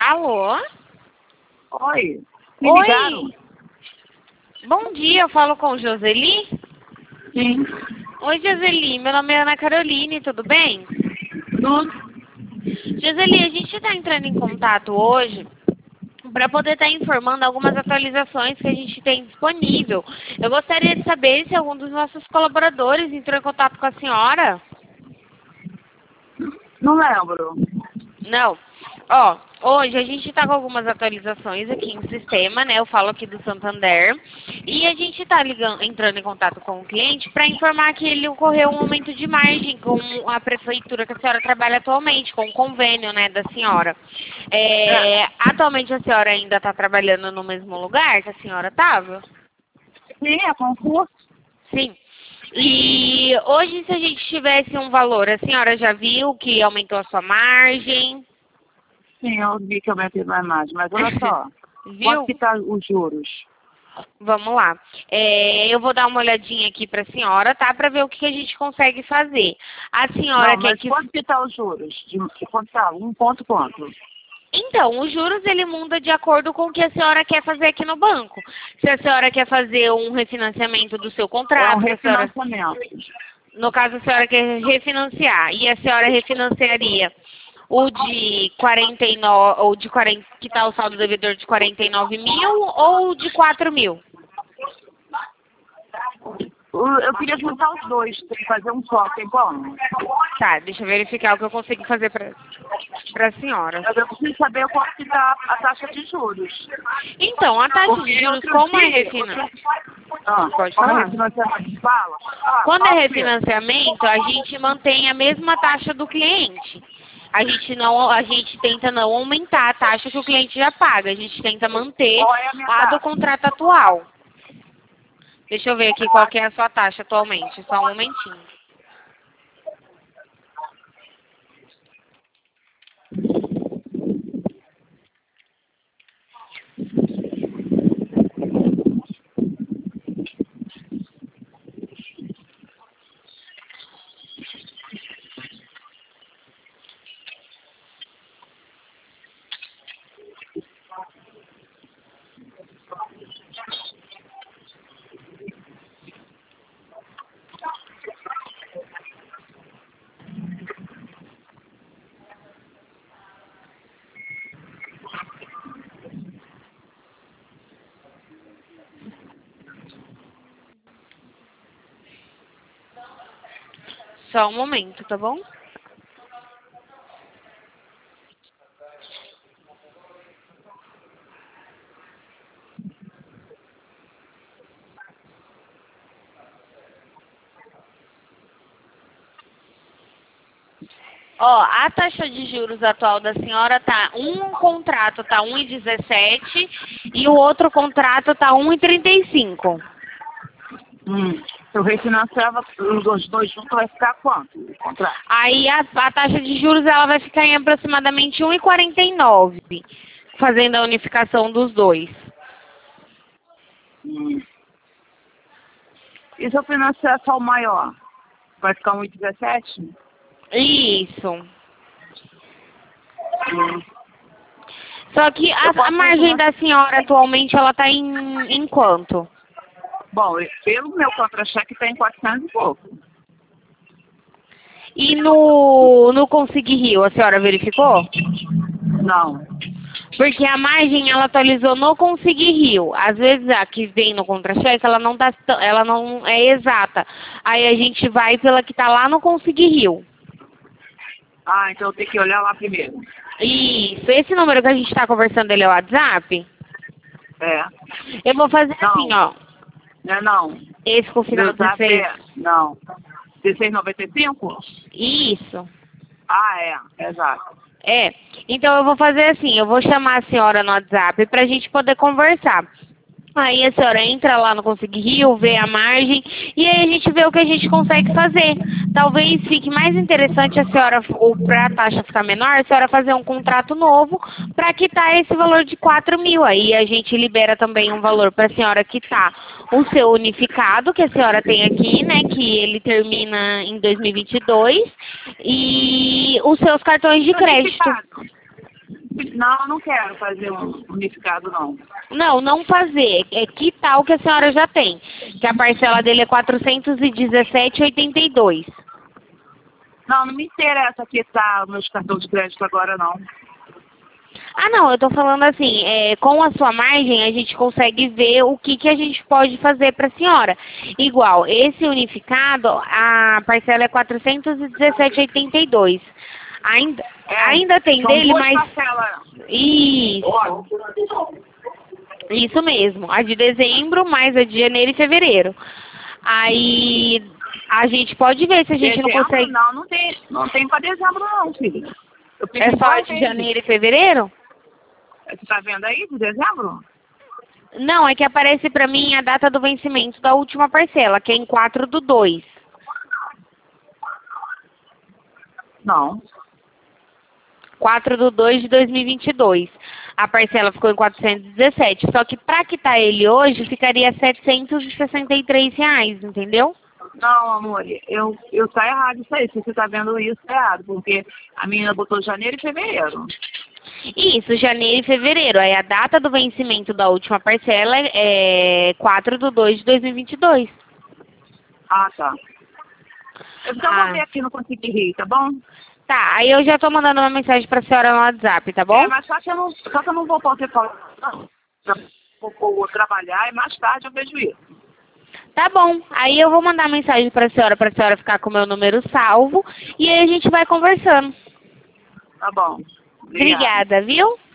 Alô? Oi. Me Oi. ligaram? Bom dia, eu falo com Joseli? Sim. Oi, Joseli. Meu nome é Ana Caroline, tudo bem? Tudo? Joseli, a gente está entrando em contato hoje para poder estar informando algumas atualizações que a gente tem disponível. Eu gostaria de saber se algum dos nossos colaboradores entrou em contato com a senhora. Não lembro. Não. Ó, hoje a gente está com algumas atualizações aqui no sistema, né? Eu falo aqui do Santander. E a gente está entrando em contato com o cliente para informar que ele ocorreu um aumento de margem com a prefeitura que a senhora trabalha atualmente, com o convênio, né, da senhora. Atualmente a senhora ainda está trabalhando no mesmo lugar que a senhora estava? Sim, é concurso. Sim. E hoje, se a gente tivesse um valor, a senhora já viu que aumentou a sua margem? Sim, eu vi que aumentei mais margem, mas olha só. Viu? Quanto que tá os juros? Vamos lá. Eu vou dar uma olhadinha aqui para a senhora, tá? Para ver o que a gente consegue fazer. A senhora Não, quer mas que... quanto que tá os juros? Quanto tá? Um ponto quanto? Então, os juros ele muda de acordo com o que a senhora quer fazer aqui no banco. Se a senhora quer fazer um refinanciamento do seu É um contrato, se a senhora... refinanciamento. No caso, a senhora quer refinanciar e a senhora refinanciaria o de 49, ou de 40, que está o saldo devedor de 49 mil ou de 4 mil? Eu queria juntar os dois, tem que fazer um só, tem como? Tá, deixa eu verificar o que eu consigo fazer para a senhora. Eu preciso saber quanto que tá a taxa de juros. Então, a taxa de Porque juros, outro como é dia, refinanciamento? como Pode é falar. refinanciamento, fala. Quando é Fala primeiro. refinanciamento, a gente mantém a mesma taxa do cliente. A gente tenta não aumentar a taxa que o cliente já paga. A gente tenta manter Qual é a minha a do taxa? contrato atual. Deixa eu ver aqui qual que é a sua taxa atualmente. Só um momentinho. Só um momento, tá bom? Ó, a taxa de juros atual da senhora tá, um contrato tá 1,17 e o outro contrato tá 1,35. Se eu refinanciava os dois juntos, vai ficar quanto? O contrato? Aí a taxa de juros ela vai ficar em aproximadamente 1,49, fazendo a unificação dos dois. E se eu financiar só o maior? Vai ficar 1,17? Isso. Só que Eu a posso margem da senhora atualmente ela tá em quanto? Bom, pelo meu contra-cheque está em 400 e pouco. E no Consegui Rio, a senhora verificou? Não. Porque a margem ela atualizou no Consegui Rio. Às vezes a que vem no contra-cheque ela não é exata. Aí a gente vai pela que tá lá no Consegui Rio. Ah, então eu tenho que olhar lá primeiro. Isso. Esse número que a gente tá conversando ele é o WhatsApp? É. Eu vou fazer Não. assim, ó. Não é não. Esse com o final Meu zap 16. não. 1695? Isso. Ah, é. Exato. Então eu vou fazer assim, eu vou chamar a senhora no WhatsApp pra gente poder conversar. Aí a senhora entra lá no Consegui Rio, vê a margem e aí a gente vê o que a gente consegue fazer. Talvez fique mais interessante a senhora, ou para a taxa ficar menor, a senhora fazer um contrato novo para quitar esse valor de 4 mil. Aí a gente libera também um valor para a senhora quitar o seu unificado que a senhora tem aqui, né, que ele termina em 2022, e os seus cartões de crédito. Não, eu não quero fazer um unificado, não. Não, não fazer. É quitar o que a senhora já tem. Que a parcela dele é 417,82. Não, não me interessa quitar meus cartões de crédito agora, não. Ah, não, eu tô falando assim, com a sua margem a gente consegue ver o que a gente pode fazer para a senhora. Igual, esse unificado, a parcela é 417,82. Ainda tem São dele, duas mas... parcelas. Isso. Isso mesmo. A de dezembro mais a de janeiro e fevereiro. Aí a gente pode ver se a gente Dezembro, não consegue... não tem para dezembro, não, filho. Eu fiz É em só a 2 de vezes. janeiro e fevereiro? Você tá vendo aí, de dezembro? Não, é que aparece pra mim a data do vencimento da última parcela, que é em 4/2. Não. 4/2 de 2022. A parcela ficou em 417. Só que pra quitar ele hoje, ficaria R$ 763, entendeu? Não, amor, tá errado isso aí. Se você tá vendo isso, tá errado. Porque a menina botou janeiro e fevereiro. Isso, janeiro e fevereiro. Aí a data do vencimento da última parcela é 4/2 de 2022. Ah, tá. Então vou ver aqui no Consigo Rir, tá bom? Tá, aí eu já tô mandando uma mensagem pra senhora no WhatsApp, tá bom? Mas só que eu não vou poder falar, não. Vou trabalhar e mais tarde eu vejo isso. Tá bom, aí eu vou mandar mensagem pra senhora ficar com o meu número salvo e aí a gente vai conversando. Tá bom. Obrigada, viu?